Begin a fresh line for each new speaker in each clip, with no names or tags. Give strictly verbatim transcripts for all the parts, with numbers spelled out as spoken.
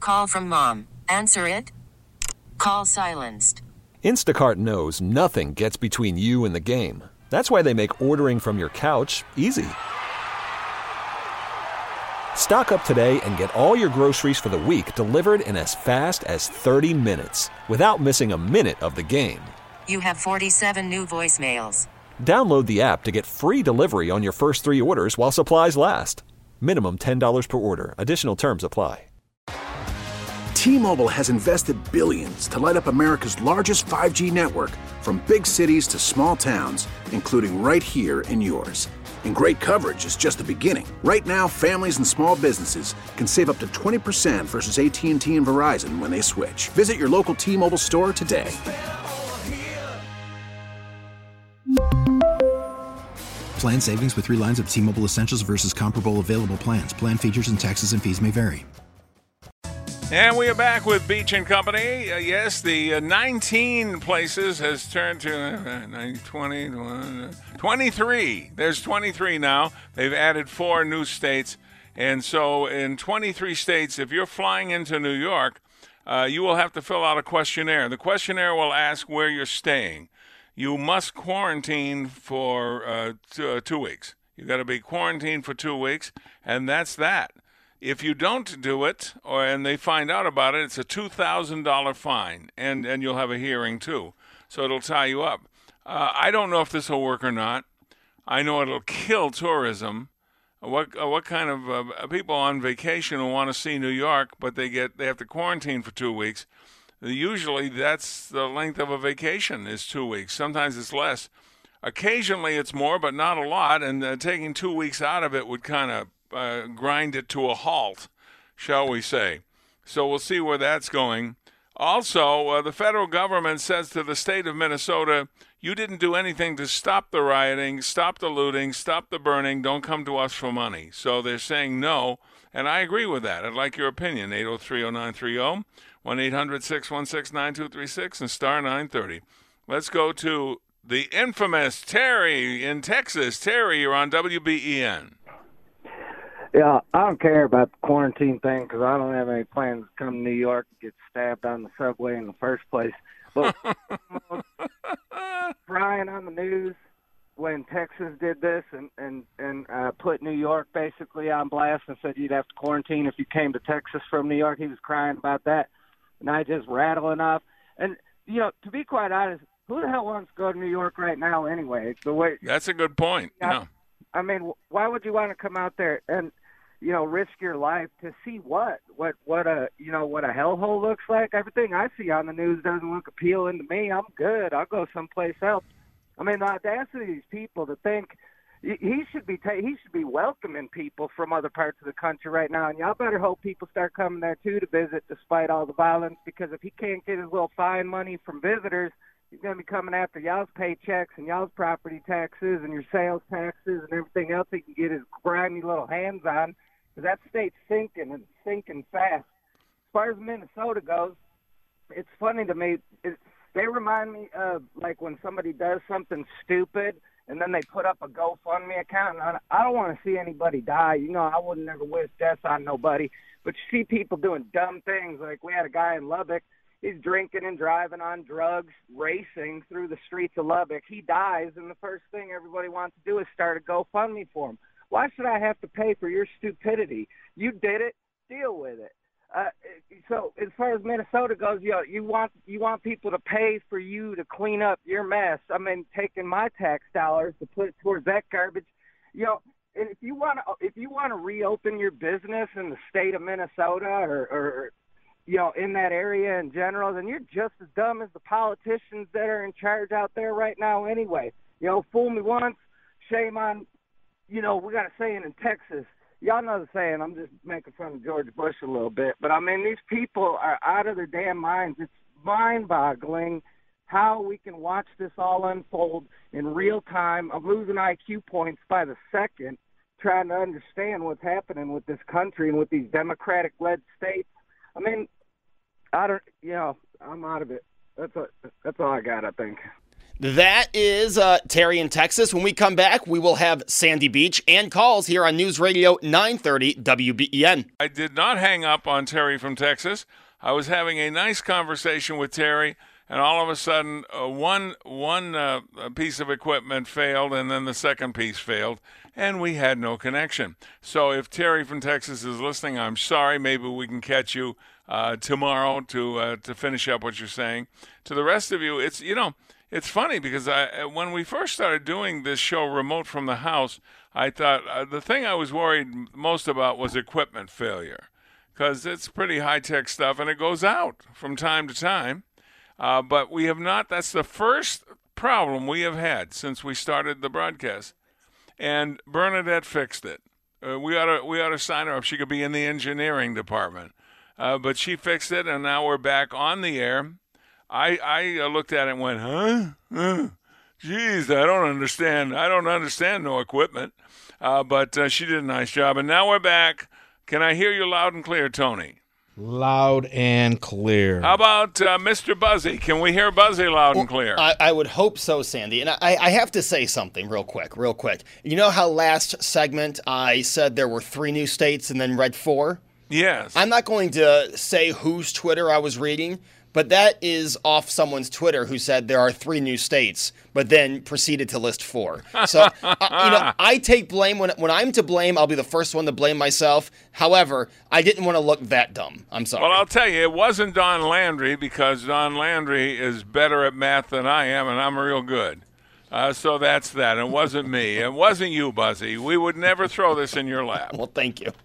Call from mom. Answer it. Call silenced.
Instacart knows nothing gets between you and the game. That's why they make ordering from your couch easy. Stock up today and get all your groceries for the week delivered in as fast as thirty minutes without missing a minute of the game.
You have forty-seven new voicemails.
Download the app to get free delivery on your first three orders while supplies last. Minimum ten dollars per order. Additional terms apply.
T-Mobile has invested billions to light up America's largest five G network, from big cities to small towns, including right here in yours. And great coverage is just the beginning. Right now, families and small businesses can save up to twenty percent versus A T and T and Verizon when they switch. Visit your local T-Mobile store today.
Plan savings with three lines of T-Mobile Essentials versus comparable available plans. Plan features and taxes and fees may vary.
And we are back with Beach and Company. Uh, yes, the uh, nineteen places has turned to uh, twenty, twenty-three. There's twenty-three now. They've added four new states. And so in twenty-three states, if you're flying into New York, uh, you will have to fill out a questionnaire. The questionnaire will ask where you're staying. You must quarantine for uh, two, uh, two weeks. You've got to be quarantined for two weeks, and that's that. If you don't do it, or and they find out about it, it's a two thousand dollars fine, and, and you'll have a hearing too. So it'll tie you up. Uh, I don't know if this will work or not. I know it'll kill tourism. What uh, what kind of uh, people on vacation who want to see New York, but they get they have to quarantine for two weeks? Usually that's the length of a vacation is two weeks. Sometimes it's less. Occasionally it's more, but not a lot, and uh, taking two weeks out of it would kind of Uh, grind it to a halt, shall we say. So we'll see where that's going. Also, uh, the federal government says to the state of Minnesota, you didn't do anything to stop the rioting, stop the looting, stop the burning, don't come to us for money. So they're saying no, and I agree with that. I'd like your opinion. eight oh three oh nine three oh, one eight hundred six one six nine two three six, and star nine thirty. Let's go to the infamous Terry in Texas. Terry, you're on W B E N.
Yeah, I don't care about the quarantine thing because I don't have any plans to come to New York and get stabbed on the subway in the first place. But Brian on the news when Texas did this and, and, and uh, put New York basically on blast and said you'd have to quarantine if you came to Texas from New York, he was crying about that. And I just rattling off. And, you know, to be quite honest, who the hell wants to go to New York right now anyway? The way
That's a good point.
You know,
yeah.
I mean, why would you want to come out there and, you know, risk your life to see what, what, what a, you know, what a hellhole looks like? Everything I see on the news doesn't look appealing to me. I'm good. I'll go someplace else. I mean, the audacity of these people to think he should be ta- he should be welcoming people from other parts of the country right now. And y'all better hope people start coming there too to visit, despite all the violence. Because if he can't get his little fine money from visitors, he's going to be coming after y'all's paychecks and y'all's property taxes and your sales taxes and everything else he can get his grimy little hands on. Because that state's sinking and sinking fast. As far as Minnesota goes, it's funny to me. It's, they remind me of like when somebody does something stupid and then they put up a GoFundMe account. And I don't want to see anybody die. You know, I would never wish death on nobody. But you see people doing dumb things. Like we had a guy in Lubbock. He's drinking and driving on drugs, racing through the streets of Lubbock. He dies, and the first thing everybody wants to do is start a GoFundMe for him. Why should I have to pay for your stupidity? You did it. Deal with it. Uh, so as far as Minnesota goes, you know, you want you want people to pay for you to clean up your mess. I mean, taking my tax dollars to put it towards that garbage. You know, if you want to if you want to reopen your business in the state of Minnesota or, or you know, in that area in general, then you're just as dumb as the politicians that are in charge out there right now anyway. You know, fool me once, shame on. You know, we got a saying in Texas. Y'all know the saying. I'm just making fun of George Bush a little bit. But, I mean, these people are out of their damn minds. It's mind-boggling how we can watch this all unfold in real time. I'm losing I Q points by the second trying to understand what's happening with this country and with these Democratic-led states. I mean, I don't, you know, I'm out of it. That's a, that's all I got, I think.
That is uh, Terry in Texas. When we come back, we will have Sandy Beach and calls here on News Radio nine thirty W B E N.
I did not hang up on Terry from Texas. I was having a nice conversation with Terry, and all of a sudden, uh, one one uh, piece of equipment failed, and then the second piece failed, and we had no connection. So if Terry from Texas is listening, I'm sorry. Maybe we can catch you uh, tomorrow to uh, to finish up what you're saying. To the rest of you, it's you know. It's funny because I, when we first started doing this show remote from the house, I thought uh, the thing I was worried most about was equipment failure, because it's pretty high-tech stuff and it goes out from time to time. Uh, but we have not. That's the first problem we have had since we started the broadcast, and Bernadette fixed it. Uh, we ought to we ought to sign her up. She could be in the engineering department, uh, but she fixed it, and now we're back on the air. I, I uh, looked at it and went, huh? Uh, geez, I don't understand. I don't understand no equipment. Uh, but uh, she did a nice job. And now we're back. Can I hear you loud and clear, Tony?
Loud and clear.
How about uh, Mister Buzzy? Can we hear Buzzy loud well, and clear?
I, I would hope so, Sandy. And I, I have to say something real quick, real quick. You know how last segment I said there were three new states and then read four?
Yes.
I'm not going to say whose Twitter I was reading, but that is off someone's Twitter who said there are three new states, but then proceeded to list four. So, uh, you know, I take blame. When when I'm to blame, I'll be the first one to blame myself. However, I didn't want to look that dumb. I'm sorry.
Well, I'll tell you, it wasn't Don Landry, because Don Landry is better at math than I am, and I'm real good. Uh, so that's that. It wasn't me. It wasn't you, Buzzy. We would never throw this in your lap.
Well, thank you.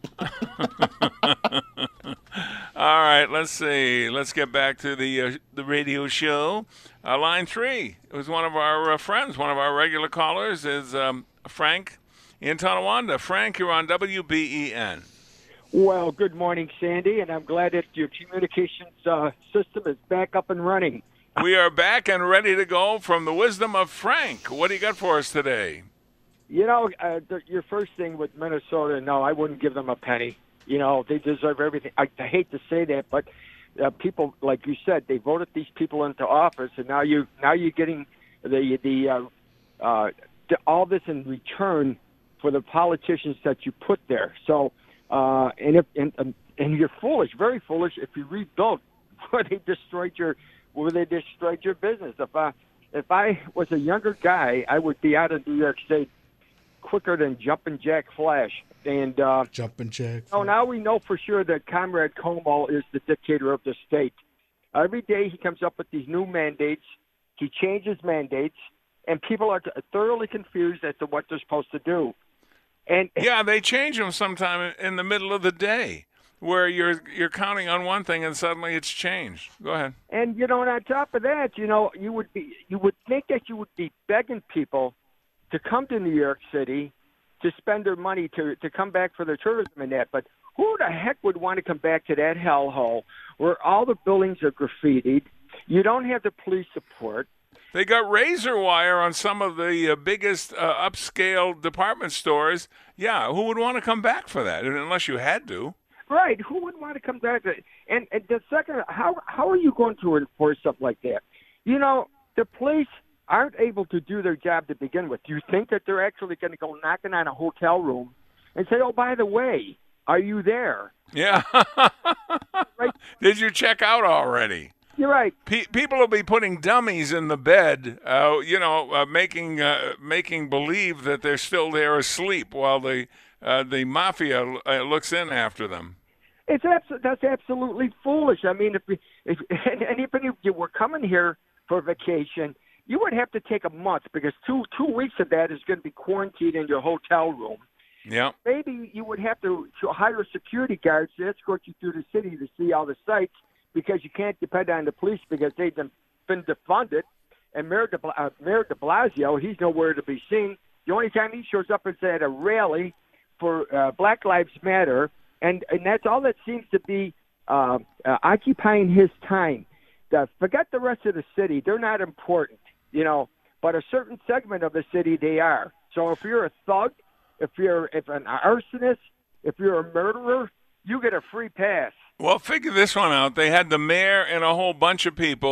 All right, let's see. Let's get back to the uh, the radio show. Uh, line three. It was one of our uh, friends, one of our regular callers is um, Frank in Tonawanda. Frank, you're on W B E N.
Well, good morning, Sandy, and I'm glad that your communications uh, system is back up and running.
We are back and ready to go from the wisdom of Frank. What do you got for us today?
You know, uh, the, your first thing with Minnesota, no, I wouldn't give them a penny. You know, they deserve everything. I, I hate to say that, but uh, people, like you said, they voted these people into office, and now you now you're getting the the, uh, uh, the all this in return for the politicians that you put there. So, uh, and if and and you're foolish, very foolish, if you rebuild where they destroyed your where they destroyed your business. If I if I was a younger guy, I would be out of New York State quicker than Jumpin' Jack Flash. And uh,
Jumpin' Jack.
Oh, now we know for sure that Comrade Cuomo is the dictator of the state. Every day he comes up with these new mandates. He changes mandates, and people are thoroughly confused as to what they're supposed to do. And
yeah, they change them sometime in the middle of the day, where you're you're counting on one thing and suddenly it's changed. Go ahead.
And you know, and on top of that, you know, you would be you would think that you would be begging people to come to New York City to spend their money to to come back for their tourism and that. But who the heck would want to come back to that hellhole where all the buildings are graffitied? You don't have the police support.
They got razor wire on some of the uh, biggest uh, upscale department stores. Yeah, who would want to come back for that unless you had to?
Right. Who would want to come back? To, and, and the second, how how are you going to enforce something like that? You know, the police aren't able to do their job to begin with. Do you think that they're actually going to go knocking on a hotel room and say, oh, by the way, are you there?
Yeah. Right? Did you check out already?
You're right.
Pe- people will be putting dummies in the bed, uh, you know, uh, making uh, making believe that they're still there asleep while the uh, the mafia uh, looks in after them.
It's abs- that's absolutely foolish. I mean, if, we, if and, and even if you were coming here for vacation, you would have to take a month because two two weeks of that is going to be quarantined in your hotel room.
Yeah.
Maybe you would have to, to hire security guards to escort you through the city to see all the sights because you can't depend on the police because they've been, been defunded. And Mayor de, uh, Mayor de Blasio, he's nowhere to be seen. The only time he shows up is at a rally for uh, Black Lives Matter, and, and that's all that seems to be uh, uh, occupying his time. Uh, forget the rest of the city. They're not important. You know, but a certain segment of the city, they are. So if you're a thug, if you're if an arsonist, if you're a murderer, you get a free pass.
Well, figure this one out. They had the mayor and a whole bunch of people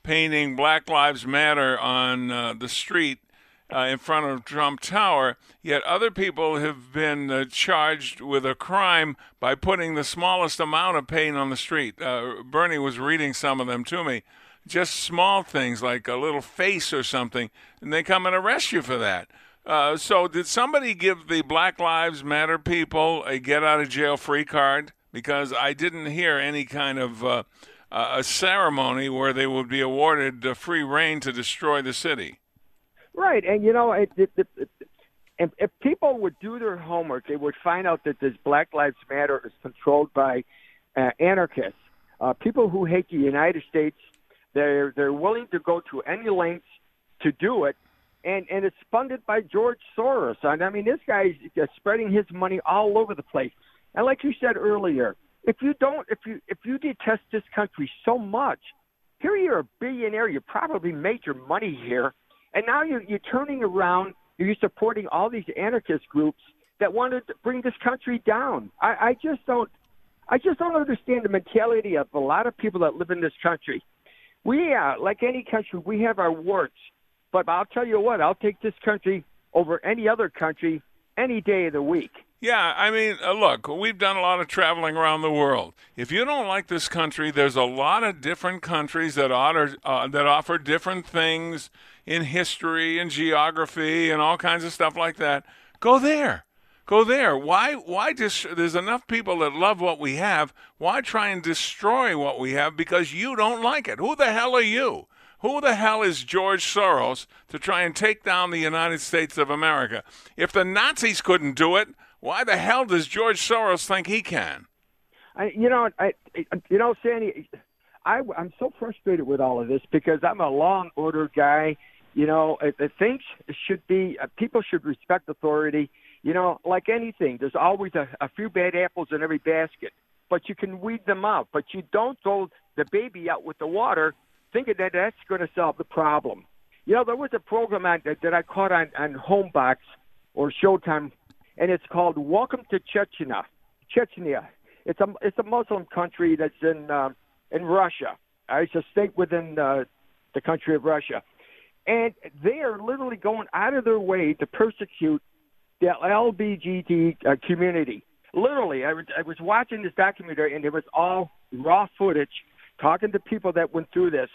painting Black Lives Matter on uh, the street uh, in front of Trump Tower, yet other people have been uh, charged with a crime by putting the smallest amount of paint on the street. Uh, Bernie was reading some of them to me. Just small things like a little face or something, and they come and arrest you for that. Uh, so did somebody give the Black Lives Matter people a get-out-of-jail-free card? Because I didn't hear any kind of uh, uh, a ceremony where they would be awarded uh, free reign to destroy the city.
Right, and you know, it, it, it, it, if, if people would do their homework, they would find out that this Black Lives Matter is controlled by uh, anarchists, uh, people who hate the United States. They're they're willing to go to any lengths to do it. And and it's funded by George Soros. And I mean, this guy's spreading his money all over the place. And like you said earlier, if you don't, if you if you detest this country so much, here you're a billionaire. You probably made your money here, and now you're you're turning around. You're supporting all these anarchist groups that want to bring this country down. I, I just don't. I just don't understand the mentality of a lot of people that live in this country. We, uh, like any country, we have our warts. But I'll tell you what, I'll take this country over any other country any day of the week.
Yeah, I mean, uh, look, we've done a lot of traveling around the world. If you don't like this country, there's a lot of different countries that offer, uh, that offer different things in history and geography and all kinds of stuff like that. Go there. Go there. Why? Why? Dis- there's enough people that love what we have. Why try and destroy what we have because you don't like it? Who the hell are you? Who the hell is George Soros to try and take down the United States of America? If the Nazis couldn't do it, why the hell does George Soros think he can?
I, you know, I, you know, Sandy, I, I'm so frustrated with all of this because I'm a law and order guy. You know, I, I think it should be uh, people should respect authority. You know, like anything, there's always a, a few bad apples in every basket, but you can weed them out. But you don't throw the baby out with the water, thinking that that's going to solve the problem. You know, there was a program on, that, that I caught on, on Homebox or Showtime, and it's called "Welcome to Chechnya." Chechnya. It's a it's a Muslim country that's in uh, in Russia. Uh, it's a state within uh, the country of Russia, and they are literally going out of their way to persecute the L G B T uh, community. Literally, I was, I was watching this documentary, and it was all raw footage, talking to people that went through this.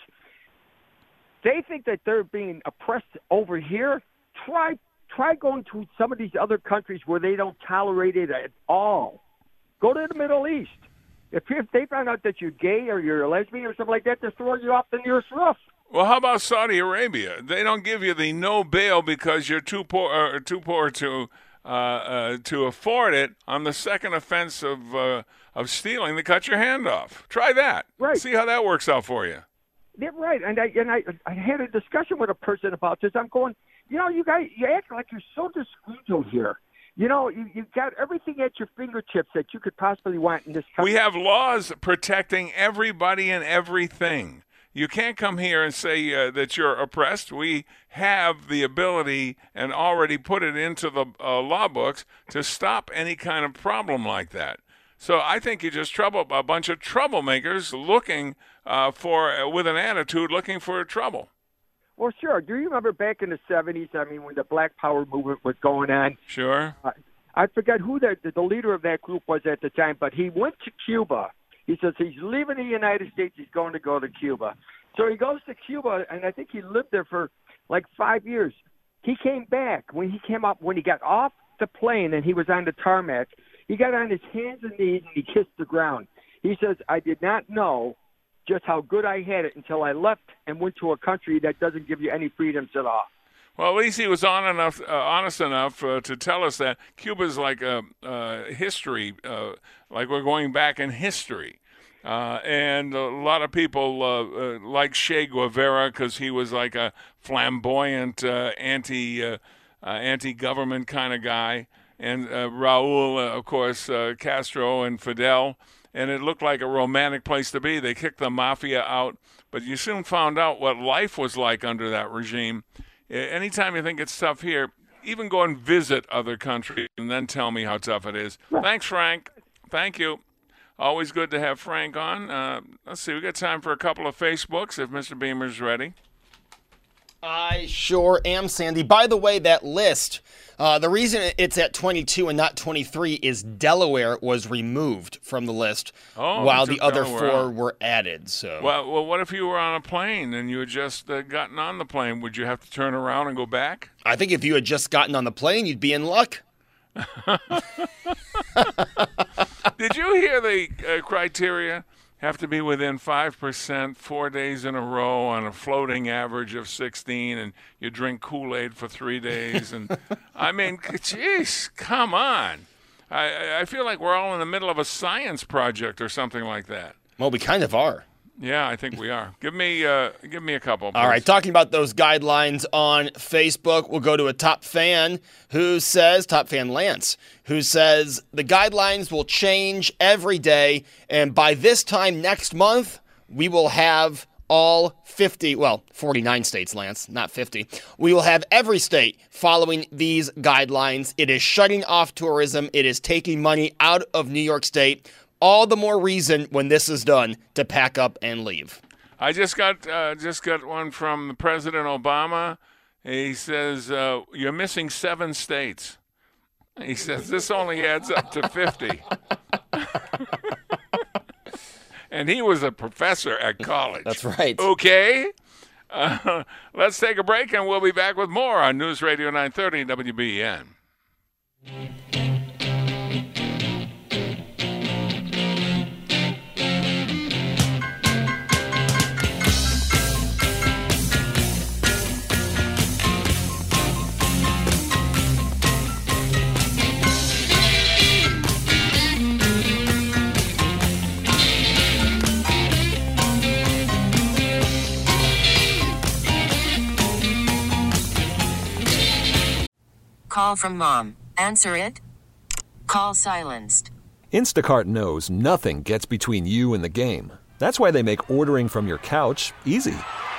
They think that they're being oppressed over here. Try try going to some of these other countries where they don't tolerate it at all. Go to the Middle East. If, if they find out that you're gay or you're a lesbian or something like that, they'll throw you off the nearest roof.
Well, how about Saudi Arabia? They don't give you the no bail because you're too poor, or too poor to uh, uh, to afford it. On the second offense of uh, of stealing, they cut your hand off. Try that.
Right.
See how that works out for you.
Yeah, right. And I and I I had a discussion with a person about this. I'm going, you know, you guys, you act like you're so disgruntled here. You know, you, you've got everything at your fingertips that you could possibly want in this country.
We have laws protecting everybody and everything. You can't come here and say uh, that you're oppressed. We have the ability and already put it into the uh, law books to stop any kind of problem like that. So I think you just trouble a bunch of troublemakers looking uh, for, uh, with an attitude, looking for trouble.
Well, sure. Do you remember back in the seventies, I mean, when the Black Power movement was going on?
Sure.
Uh, I forgot who the, the leader of that group was at the time, but he went to Cuba. He says he's leaving the United States. He's going to go to Cuba. So he goes to Cuba, and I think he lived there for like five years. He came back. When he came up, when he got off the plane and he was on the tarmac, he got on his hands and knees and he kissed the ground. He says, I did not know just how good I had it until I left and went to a country that doesn't give you any freedoms at all.
Well, at least he was on enough, uh, honest enough uh, to tell us that Cuba's like a uh, history, uh, like we're going back in history. Uh, and a lot of people uh, uh, like Che Guevara because he was like a flamboyant uh, anti, uh, uh, anti-government kind of guy. And uh, Raul, uh, of course, uh, Castro and Fidel. And it looked like a romantic place to be. They kicked the mafia out. But you soon found out what life was like under that regime. Anytime you think it's tough here, even go and visit other countries and then tell me how tough it is. Thanks, Frank. Thank you. Always good to have Frank on. Uh, let's see, we got time for a couple of Facebooks if Mister Beamer's ready.
I sure am, Sandy. By the way, that list, uh, the reason it's at twenty-two and not twenty-three is Delaware was removed from the list
Oh,
while
took
the other
Delaware
four
out.
were added. So,
Well, well, what if you were on a plane and you had just uh, gotten on the plane? Would you have to turn around and go back?
I think if you had just gotten on the plane, you'd be in luck.
Did you hear the uh, criteria? Have to be within five percent four days in a row on a floating average of sixteen, and you drink Kool-Aid for three days. And I mean, jeez, come on. I, I feel like we're all in the middle of a science project or something like that.
Well, we kind of are.
Yeah, I think we are. Give me, uh, give me a couple. Please.
All right, talking about those guidelines on Facebook, we'll go to a top fan who says, top fan Lance, who says the guidelines will change every day, and by this time next month, we will have all fifty, well, forty-nine states, Lance, not fifty. We will have every state following these guidelines. It is shutting off tourism. It is taking money out of New York State. All the more reason when this is done to pack up and leave.
I just got uh, just got one from President Obama. He says uh, you're missing seven states. He says this only adds up to fifty. And he was a professor at college.
That's right.
Okay. Uh, let's take a break, and we'll be back with more on News Radio nine thirty W B E N.
Call from mom. Answer it. Call silenced.
Instacart knows nothing gets between you and the game. That's why they make ordering from your couch easy.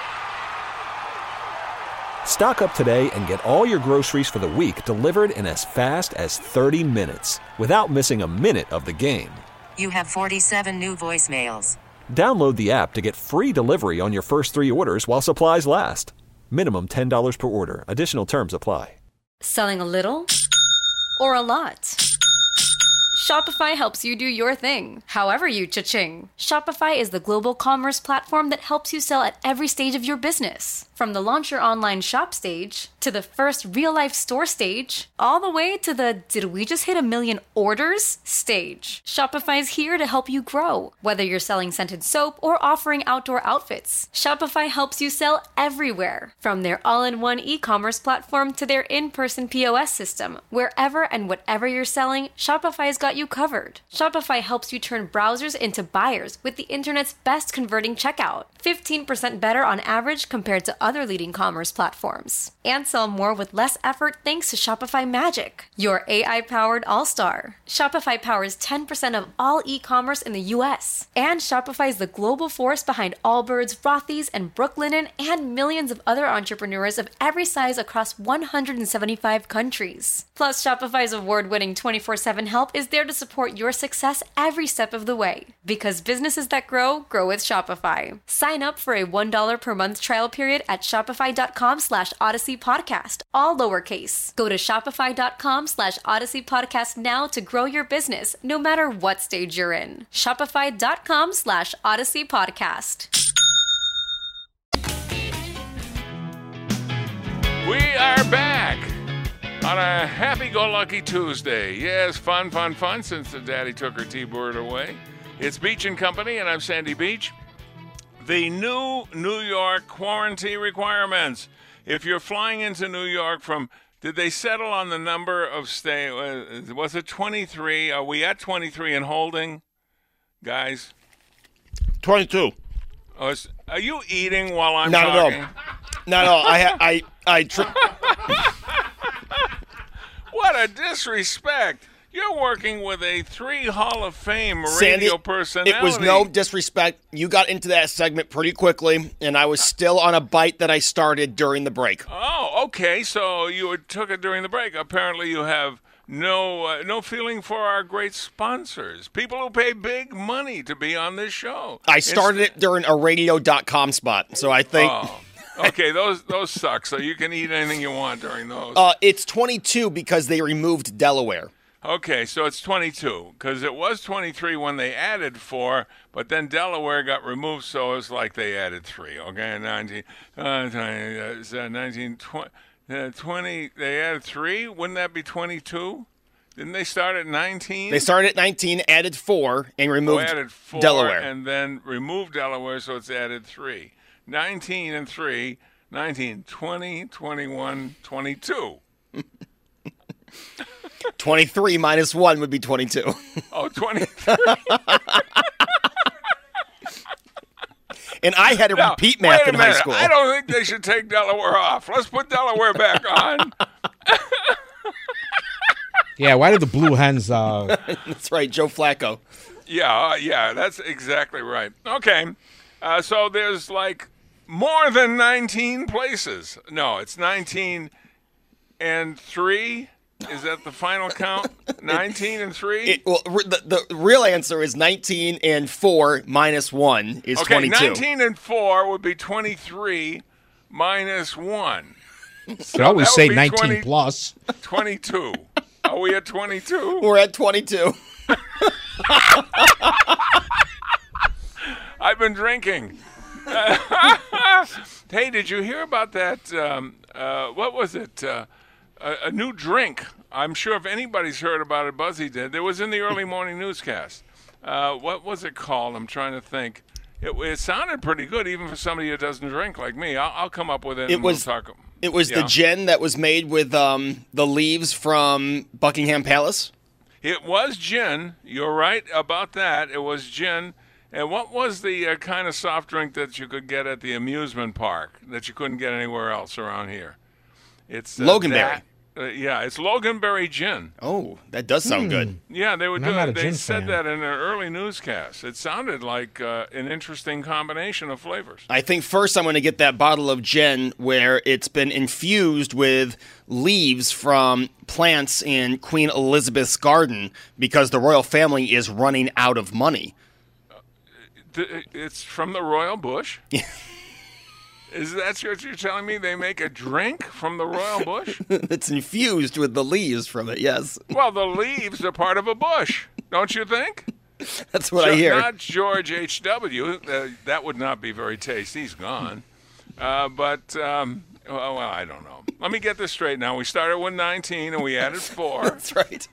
Stock up today and get all your groceries for the week delivered in as fast as thirty minutes without missing a minute of the game.
You have forty-seven new voicemails.
Download the app to get free delivery on your first three orders while supplies last. Minimum ten dollars per order. Additional terms apply.
Selling a little or a lot? Shopify helps you do your thing, however you cha-ching. Shopify is the global commerce platform that helps you sell at every stage of your business. From the launch your online shop stage, to the first real-life store stage, all the way to the did we just hit a million orders stage. Shopify's here to help you grow. Whether you're selling scented soap or offering outdoor outfits, Shopify helps you sell everywhere. From their all-in-one e-commerce platform to their in-person P O S system, wherever and whatever you're selling, Shopify's got you covered. Shopify helps you turn browsers into buyers with the internet's best converting checkout. fifteen percent better on average compared to other leading commerce platforms. And sell more with less effort thanks to Shopify Magic, your A I-powered all-star. Shopify powers ten percent of all e-commerce in the U S. And Shopify is the global force behind Allbirds, Rothy's, and Brooklinen, and millions of other entrepreneurs of every size across one hundred seventy-five countries. Plus, Shopify's award-winning twenty-four seven help is there to support your success every step of the way. Because businesses that grow, grow with Shopify. Sign up for a one dollar per month trial period at shopify.com slash Odyssey Podcast, all lowercase. Go to shopify.com slash Odyssey Podcast now to grow your business, no matter what stage you're in. Shopify.com slash Odyssey Podcast.
We are back on a happy-go-lucky Tuesday. Yes, fun, fun, fun, since the daddy took her T-Bird away. It's Beach and Company, and I'm Sandy Beach. The new New York quarantine requirements. If you're flying into New York from, did they settle on the number of stay? Was it twenty-three? Are we at twenty-three and holding, guys?
twenty-two.
Oh, is, are you eating while I'm
Not
talking?
at all. Not at all. I, ha- I, I. Tri-
What a disrespect! You're working with a three Hall of Fame radio
Sandy,
personality.
it was no disrespect. You got into that segment pretty quickly, and I was still on a bite that I started during the break.
Oh, okay. So you took it during the break. Apparently, you have no uh, no feeling for our great sponsors, people who pay big money to be on this show.
I started
It's-
it during a radio dot com spot, so I think
Oh, okay, those those suck. So you can eat anything you want during those.
uh, it's twenty-two because they removed Delaware.
Okay, so it's twenty-two because it was twenty-three when they added four, but then Delaware got removed, so it's like they added three. Okay, nineteen, uh, twenty, uh, so nineteen, twenty, uh, twenty. They added three. Wouldn't that be twenty-two? Didn't they start at nineteen?
They started at nineteen, added four, and
Oh,
removed
added four,
Delaware.
and then removed Delaware, so it's added three. nineteen and three, nineteen, twenty, twenty-one, twenty-two.
twenty-three minus one would be twenty-two.
Oh, twenty-three.
And I had to
Now,
repeat math
wait a
in high
minute.
school.
I don't think they should take Delaware off. Let's put Delaware back on.
Yeah, why did the Blue Hens? Uh,
That's right, Joe Flacco.
Yeah, uh, yeah, that's exactly right. Okay, uh, so there's like more than nineteen places. No, it's nineteen and three. Is that the final count? nineteen and three?
It, well, re- the, the real answer is nineteen and four minus one is
Okay,
twenty-two.
nineteen and four would be twenty-three minus one.
you could always
that would
say
be
nineteen
twenty
plus.
twenty-two. Are we at twenty-two?
We're at twenty-two.
I've been drinking. Hey, did you hear about that? Um, uh, what was it? Uh, a, a new drink. I'm sure if anybody's heard about it, Buzzy did. It was in the early morning newscast. Uh, what was it called? I'm trying to think. It, it sounded pretty good, even for somebody who doesn't drink like me. I'll, I'll come up with it.
It
and
was
we'll talk.
It was
Yeah.
the gin that was made with um, the leaves from Buckingham Palace.
It was gin. You're right about that. It was gin. And what was the uh, kind of soft drink that you could get at the amusement park that you couldn't get anywhere else around here? It's uh,
Loganberry.
that- uh, yeah, it's Loganberry gin.
Oh, that does sound good.
Yeah, they were
I'm
doing.
not a
They
gin
said
fan.
that in an early newscast. It sounded like uh, an interesting combination of flavors.
I think first I'm going to get that bottle of gin where it's been infused with leaves from plants in Queen Elizabeth's garden because the royal family is running out of money.
Th- It's from the royal bush. Is that what you're telling me? They make a drink from the royal bush?
It's infused with the leaves from it, yes.
Well, the leaves are part of a bush, don't you think?
That's what I
Jo-
hear.
Not George H W Uh, that would not be very tasty. He's gone. Uh, but, um, well, well, I don't know. Let me get this straight now. We started with nineteen and we added four.
That's right.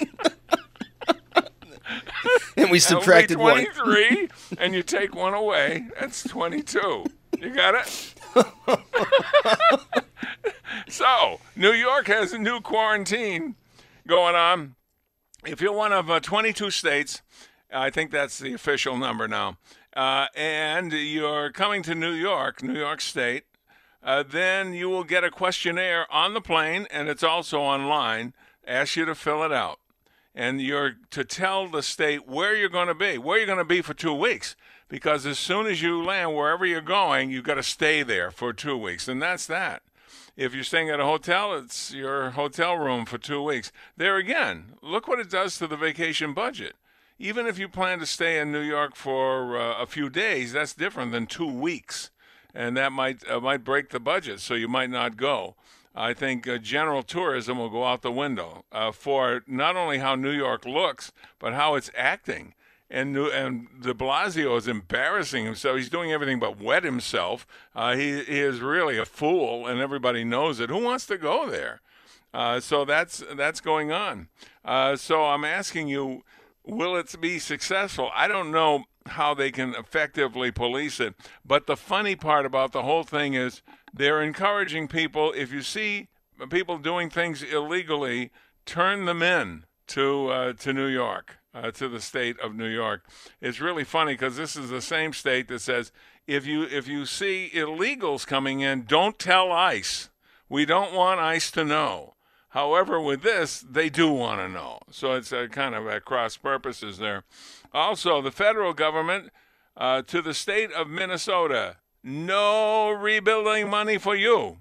And we
That would be
subtracted one.
twenty-three, and you take one away. That's twenty-two. You got it? So, New York has a new quarantine going on. If you're one of uh, twenty-two states, I think that's the official number now, uh, and you're coming to New York, New York State, uh, then you will get a questionnaire on the plane, and it's also online. Ask you to fill it out. And you're to tell the state where you're going to be, where you're going to be for two weeks. Because as soon as you land, wherever you're going, you've got to stay there for two weeks. And that's that. If you're staying at a hotel, it's your hotel room for two weeks. There again, look what it does to the vacation budget. Even if you plan to stay in New York for uh, a few days, that's different than two weeks. And that might uh, might break the budget, so you might not go. I think uh, general tourism will go out the window uh, for not only how New York looks, but how it's acting. And New, and de Blasio is embarrassing himself. He's doing everything but wet himself. Uh, he, he is really a fool, and everybody knows it. Who wants to go there? Uh, so that's that's going on. Uh, so I'm asking you, will it be successful? I don't know how they can effectively police it. But the funny part about the whole thing is they're encouraging people, if you see people doing things illegally, turn them in to uh, to New York, uh, to the state of New York. It's really funny because this is the same state that says, if you if you see illegals coming in, don't tell ICE. We don't want ICE to know. However, with this, they do want to know. So it's a kind of at cross purposes there. Also, the federal government uh, to the state of Minnesota, no rebuilding money for you.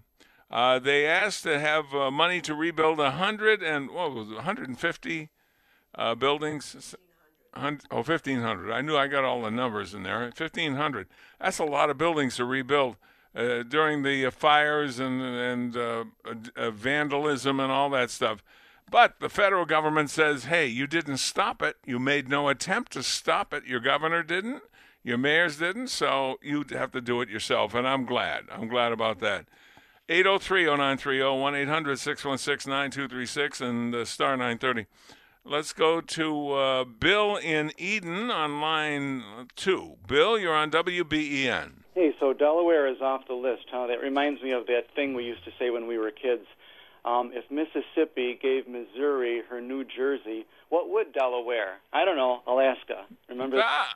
Uh, they asked to have uh, money to rebuild one hundred and what was it, one hundred fifty uh, buildings. Oh, fifteen hundred. I knew I got all the numbers in there. fifteen hundred. That's a lot of buildings to rebuild. Uh, during the uh, fires and, and uh, uh, vandalism and all that stuff. But the federal government says, hey, you didn't stop it. You made no attempt to stop it. Your governor didn't. Your mayors didn't. So you have to do it yourself. And I'm glad. I'm glad about that. eight oh three oh nine three oh, one eight hundred six one six nine two three six, and uh, star nine thirty. Let's go to uh, Bill in Eden on line two. Bill, you're on W B E N.
Hey, so Delaware is off the list, huh? That reminds me of that thing we used to say when we were kids. Um, if Mississippi gave Missouri her New Jersey, what would Delaware? I don't know, Alaska. Remember?
Ah,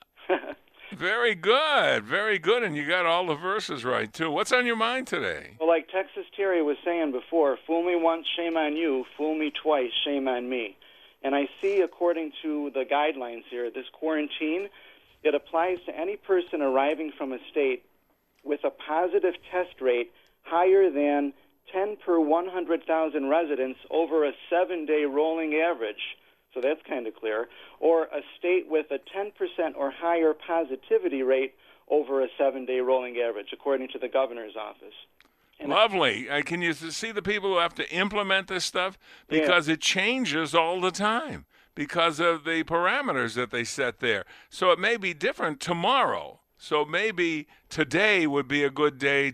very good, very good, and you got all the verses right, too. What's on your mind today?
Well, like Texas Terry was saying before, fool me once, shame on you. Fool me twice, shame on me. And I see, according to the guidelines here, this quarantine, it applies to any person arriving from a state with a positive test rate higher than ten per one hundred thousand residents over a seven-day rolling average. So that's kind of clear. Or a state with a ten percent or higher positivity rate over a seven-day rolling average, according to the governor's office. And
Lovely. Uh, can you see the people who have to implement this stuff? Because yeah. it changes all the time because of the parameters that they set there. So it may be different tomorrow. So maybe today would be a good day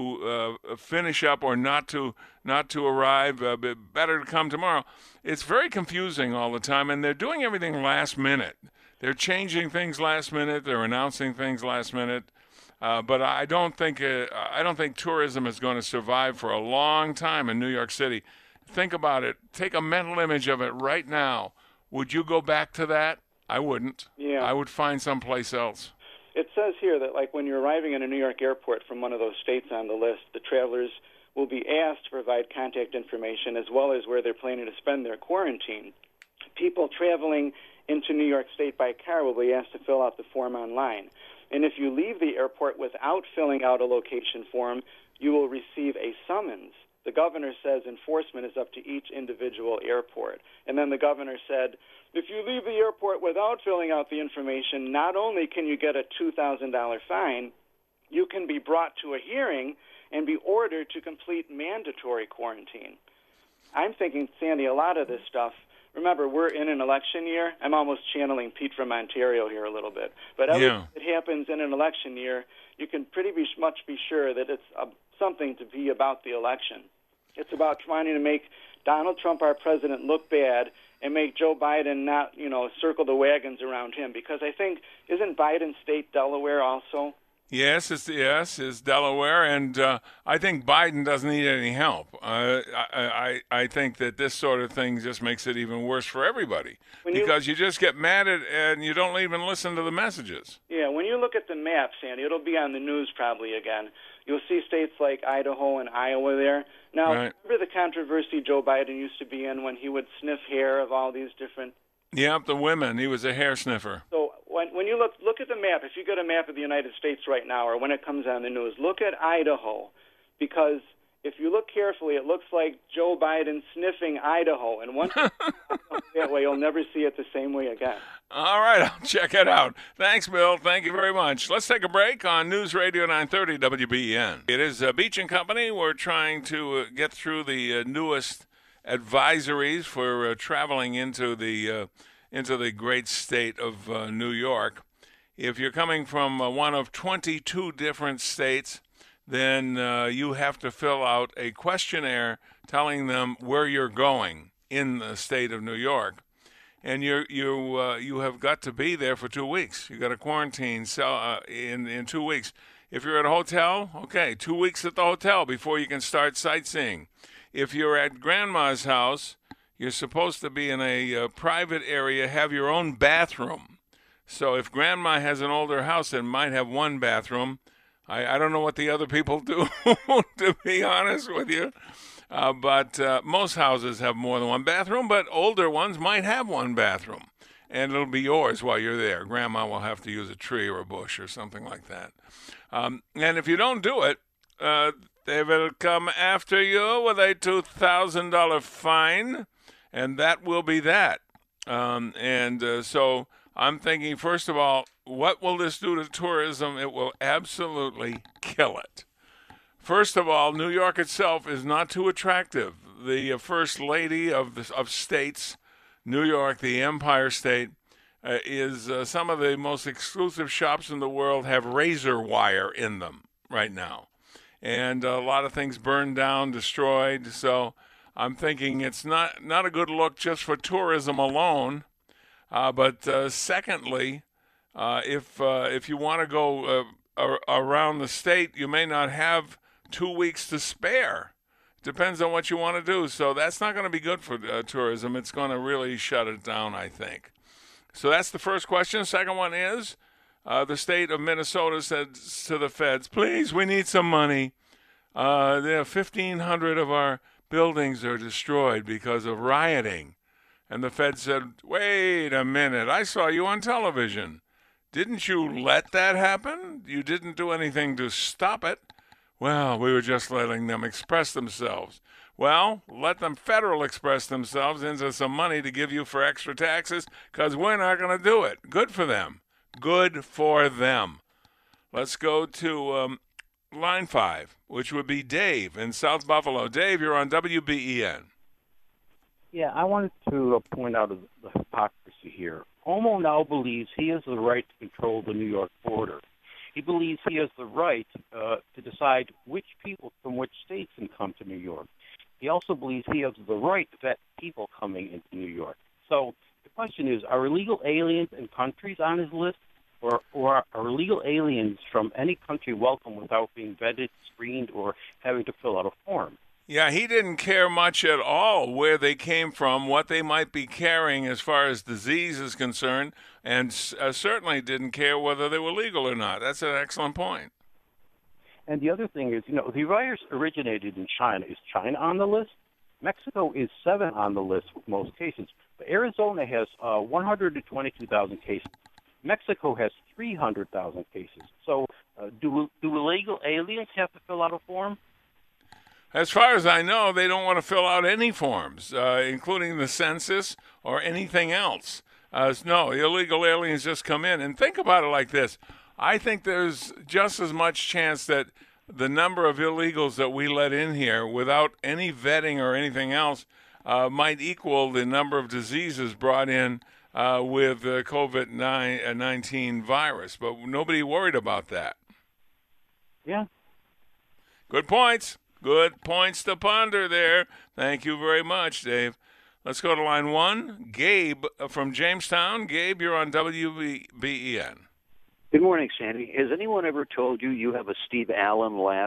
to uh, finish up or not to not to arrive. Uh, better to come tomorrow. It's very confusing all the time, and they're doing everything last minute. They're changing things last minute. They're announcing things last minute. Uh, but I don't think uh, I don't think tourism is going to survive for a long time in New York City. Think about it. Take a mental image of it right now. Would you go back to that? I wouldn't.
Yeah.
I would find someplace else.
It says here that, like, when you're arriving in a New York airport from one of those states on the list, the travelers will be asked to provide contact information as well as where they're planning to spend their quarantine. People traveling into New York State by car will be asked to fill out the form online. And if you leave the airport without filling out a location form, you will receive a summons. The governor says enforcement is up to each individual airport. And then the governor said, if you leave the airport without filling out the information, not only can you get a two thousand dollars fine, you can be brought to a hearing and be ordered to complete mandatory quarantine. I'm thinking, Sandy, a lot of this stuff, remember, we're in an election year. I'm almost channeling Pete from Ontario here a little bit. But everything that happens in an election year, you can pretty be, much be sure that it's a, something to be about the election. It's about trying to make Donald Trump, our president, look bad and make Joe Biden not, you know, circle the wagons around him. Because I think, isn't Biden's state Delaware also?
Yes, it's yes, it's Delaware, and uh, I think Biden doesn't need any help. Uh, I, I I think that this sort of thing just makes it even worse for everybody when because you, you just get mad at and you don't even listen to the messages.
Yeah, when you look at the map, Sandy, it'll be on the news probably again. You'll see states like Idaho and Iowa there. Now,
right.
Remember the controversy Joe Biden used to be in when he would sniff hair of all these different...
Yep, the women. He was a hair sniffer.
So when when you look look at the map, if you get a map of the United States right now or when it comes on the news, look at Idaho, because if you look carefully, it looks like Joe Biden sniffing Idaho, and once you that way, you'll never see it the same way again.
All right, I'll check it out. Thanks, Bill. Thank you very much. Let's take a break on News Radio nine thirty W B E N. It is uh, Beach and Company. We're trying to uh, get through the uh, newest advisories for uh, traveling into the uh, into the great state of uh, New York. If you're coming from uh, one of twenty-two different states, then uh, you have to fill out a questionnaire telling them where you're going in the state of New York. And you you uh, you have got to be there for two weeks. You got to quarantine so, uh, in in two weeks. If you're at a hotel, okay, two weeks at the hotel before you can start sightseeing. If you're at grandma's house, you're supposed to be in a uh, private area, have your own bathroom. So if grandma has an older house that might have one bathroom, I, I don't know what the other people do, to be honest with you. Uh, but uh, most houses have more than one bathroom, but older ones might have one bathroom. And it'll be yours while you're there. Grandma will have to use a tree or a bush or something like that. Um, and if you don't do it, uh, they will come after you with a two thousand dollars fine, and that will be that. Um, and uh, so I'm thinking, first of all, what will this do to tourism? It will absolutely kill it. First of all, New York itself is not too attractive. The uh, first lady of the, of states, New York, the Empire State, uh, is uh, some of the most exclusive shops in the world have razor wire in them right now. And a lot of things burned down, destroyed. So I'm thinking it's not, not a good look just for tourism alone. Uh, but uh, secondly, uh, if uh, if you want to go uh, ar- around the state, you may not have two weeks to spare. Depends on what you want to do. So that's not going to be good for uh, tourism. It's going to really shut it down, I think. So that's the first question. Second one is, uh, the state of Minnesota said to the feds, please, we need some money. Uh, there, fifteen hundred of our buildings are destroyed because of rioting. And the feds said, wait a minute, I saw you on television. Didn't you let that happen? You didn't do anything to stop it. Well, we were just letting them express themselves. Well, let them federal express themselves into some money to give you for extra taxes, because we're not going to do it. Good for them. Good for them. Let's go to um, line five, which would be Dave in South Buffalo. Dave, you're on W B E N.
Yeah, I wanted to uh, point out the hypocrisy here. Cuomo now believes he has the right to control the New York border. He believes he has the right uh, to decide which people from which states can come to New York. He also believes he has the right to vet people coming into New York. So the question is, are illegal aliens and countries on his list, or, or are illegal aliens from any country welcome without being vetted, screened, or having to fill out a form?
Yeah, he didn't care much at all where they came from, what they might be carrying as far as disease is concerned, and uh, certainly didn't care whether they were legal or not. That's an excellent point.
And the other thing is, you know, the virus originated in China. Is China on the list? Mexico is seven on the list with most cases. But Arizona has uh, one hundred twenty-two thousand cases. Mexico has three hundred thousand cases. So uh, do, do illegal aliens have to fill out a form?
As far as I know, they don't want to fill out any forms, uh, including the census or anything else. Uh, no, illegal aliens just come in. And think about it like this. I think there's just as much chance that the number of illegals that we let in here without any vetting or anything else uh, might equal the number of diseases brought in uh, with the COVID nineteen virus. But nobody worried about that.
Yeah.
Good points. Good points to ponder there. Thank you very much, Dave. Let's go to line one. Gabe from Jamestown. Gabe, you're on W B E N.
Good morning, Sandy. Has anyone ever told you you have a Steve Allen laugh?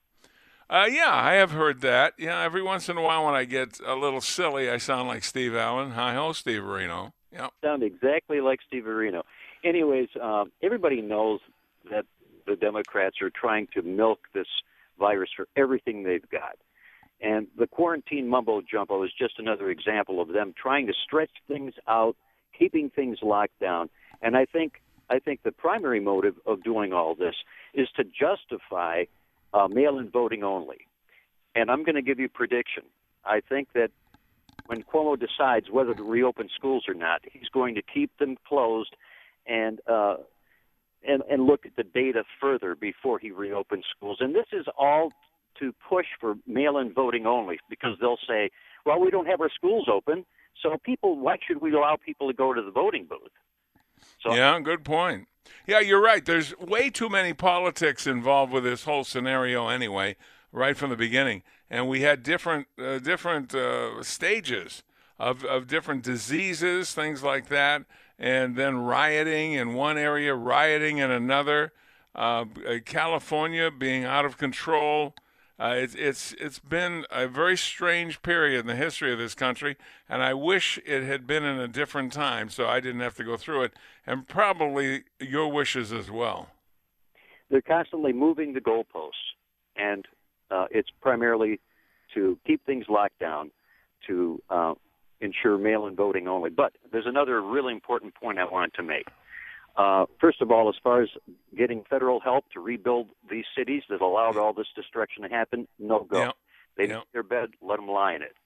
Uh, yeah, I have heard that. Yeah, every once in a while when I get a little silly, I sound like Steve Allen. Hi-ho, Steve Areno. Yep.
Sound exactly like Steve Areno. Anyways, uh, everybody knows that the Democrats are trying to milk this virus for everything they've got. And the quarantine mumbo-jumbo is just another example of them trying to stretch things out, keeping things locked down. And I think I think the primary motive of doing all this is to justify uh, mail-in voting only. And I'm going to give you a prediction. I think that when Cuomo decides whether to reopen schools or not, he's going to keep them closed and uh, and, and look at the data further before he reopens schools. And this is all to push for mail-in voting only, because they'll say, well, we don't have our schools open, so people, why should we allow people to go to the voting booth? So,
yeah, good point. Yeah, you're right. There's way too many politics involved with this whole scenario anyway, right from the beginning. And we had different uh, different uh, stages of, of different diseases, things like that, and then rioting in one area, rioting in another, uh, California being out of control. Uh, it's it's it's been a very strange period in the history of this country, and I wish it had been in a different time so I didn't have to go through it, and probably your wishes as well.
They're constantly moving the goalposts, and uh, it's primarily to keep things locked down, to uh, ensure mail-in voting only. But there's another really important point I wanted to make. Uh, first of all, as far as getting federal help to rebuild these cities that allowed all this destruction to happen, no go.
Yep.
They
Yep.
need their bed, let them lie in it.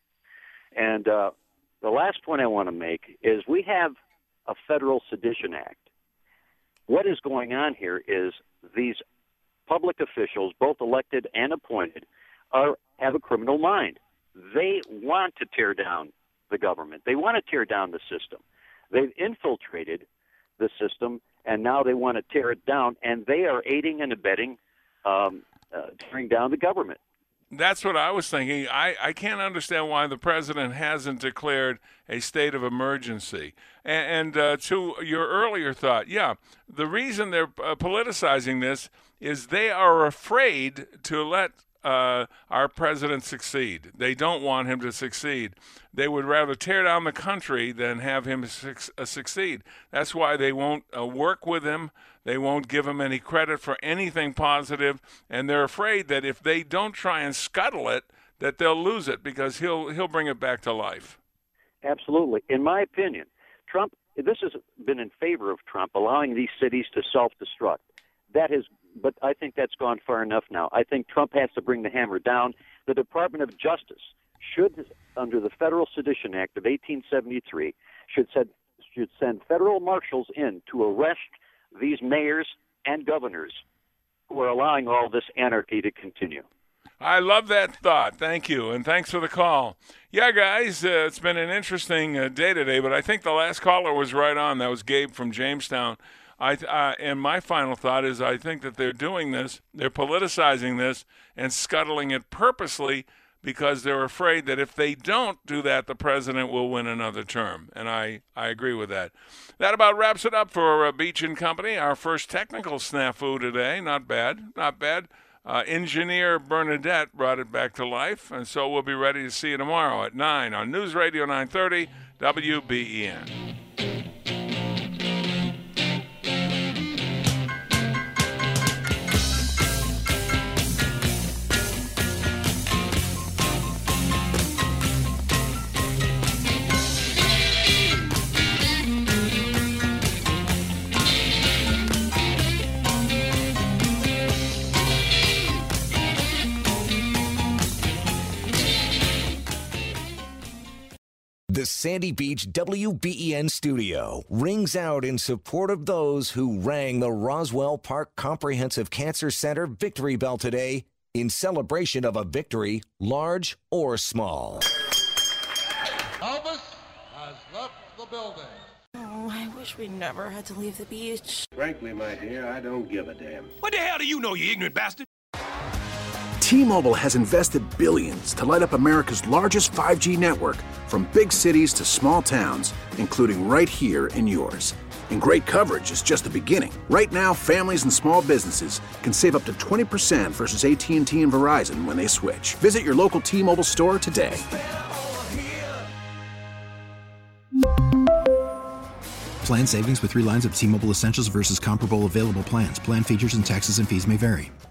And uh, the last point I want to make is we have a federal sedition act. What is going on here is these public officials, both elected and appointed, are have a criminal mind. They want to tear down the government. They want to tear down the system. They've infiltrated the system, and now they want to tear it down, and they are aiding and abetting um, uh, tearing down the government.
That's what I was thinking. I, I can't understand why the president hasn't declared a state of emergency. And, and uh, to your earlier thought, yeah, the reason they're uh, politicizing this is they are afraid to let uh, our president succeed. They don't want him to succeed. They would rather tear down the country than have him su- uh, succeed. That's why they won't uh, work with him. They won't give him any credit for anything positive, and they're afraid that if they don't try and scuttle it, that they'll lose it because he'll he'll bring it back to life.
Absolutely. In my opinion, Trump, this has been in favor of Trump allowing these cities to self-destruct. That has, but I think that's gone far enough now. I think Trump has to bring the hammer down. The Department of Justice should, under the Federal Sedition Act of eighteen seventy-three, should send, should send federal marshals in to arrest these mayors and governors who are allowing all this anarchy to continue.
I love that thought. Thank you, and thanks for the call. Yeah, guys, uh, it's been an interesting uh, day today, but I think the last caller was right on. That was Gabe from Jamestown. I uh, and my final thought is I think that they're doing this, they're politicizing this and scuttling it purposely because they're afraid that if they don't do that, the president will win another term. And I, I agree with that. That about wraps it up for uh, Beach and Company. Our first technical snafu today. Not bad, not bad. Uh, Engineer Bernadette brought it back to life, and so we'll be ready to see you tomorrow at nine on News Radio nine thirty W B E N.
The Sandy Beach W B E N studio rings out in support of those who rang the Roswell Park Comprehensive Cancer Center victory bell today in celebration of a victory, large or small.
Elvis has left the building.
Oh, I wish we never had to leave the beach.
Frankly, my dear, I don't give a damn.
What the hell do you know, you ignorant bastard?
T-Mobile has invested billions to light up America's largest five G network, from big cities to small towns, including right here in yours. And great coverage is just the beginning. Right now, families and small businesses can save up to twenty percent versus A T and T and Verizon when they switch. Visit your local T-Mobile store today.
Plan savings with three lines of T-Mobile Essentials versus comparable available plans. Plan features and taxes and fees may vary.